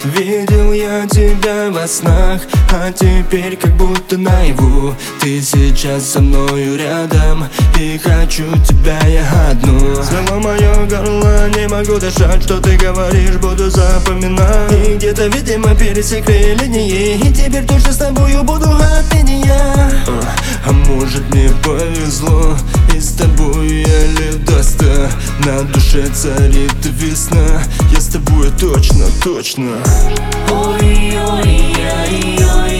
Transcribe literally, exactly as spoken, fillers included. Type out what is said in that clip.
Видел я тебя во снах, а теперь как будто наяву. Ты сейчас со мною рядом, и хочу тебя я одну. Свело мое горло, не могу дышать. Что ты говоришь, буду запоминать. И где-то, видимо, пересекли линии, и теперь точно с тобою буду отныне я. А может мне повезло, и с тобою я ледоста. На душе царит весна, я с тобой точно, точно. Ой-ой-ой-ой-ой.